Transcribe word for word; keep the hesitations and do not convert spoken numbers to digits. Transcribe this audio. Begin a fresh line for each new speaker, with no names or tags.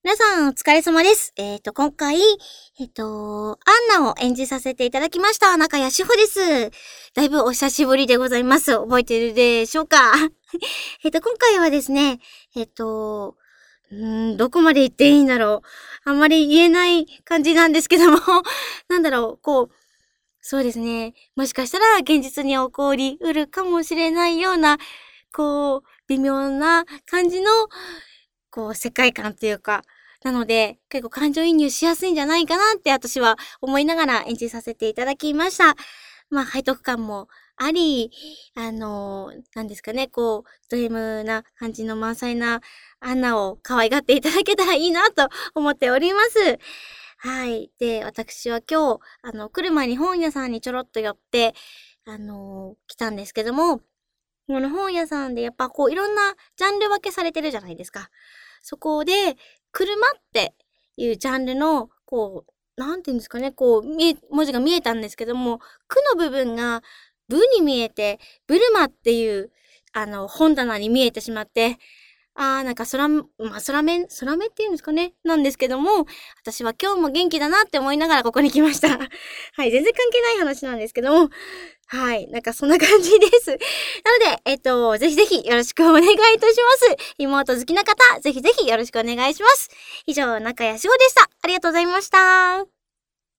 皆さんお疲れ様です。えっ、ー、と、今回、えっ、ー、と、アンナを演じさせていただきました。中谷志保です。だいぶお久しぶりでございます。覚えているでしょうかえっと、今回はですね、えっ、ー、と、うーん、どこまで言っていいんだろう。あんまり言えない感じなんですけども、なんだろう、こう、そうですね。もしかしたら現実に起こりうるかもしれないような、こう、微妙な感じの、こう、世界観というか、なので、結構感情移入しやすいんじゃないかなって私は思いながら演じさせていただきました。まあ、背徳感もあり、あのー、なんですかね、こう、ド M な感じの満載なアンナを可愛がっていただけたらいいなと思っております。はい。で、私は今日、あの、来る前に本屋さんにちょろっと寄って、あのー、来たんですけども、この本屋さんでやっぱこういろんなジャンル分けされてるじゃないですか。そこで、車っていうジャンルの、こう、なんていうんですかね、こう、見え、文字が見えたんですけども、くの部分がブに見えて、ブルマっていう、あの、本棚に見えてしまって、あー、なんか空、まあ、空目、空目っていうんですかね、なんですけども、私は今日も元気だなって思いながらここに来ました。はい、全然関係ない話なんですけども、はい、なんかそんな感じです。なので、えっと、ぜひぜひよろしくお願いいたします。妹好きな方、ぜひぜひよろしくお願いします。以上、中谷志保でした。ありがとうございました。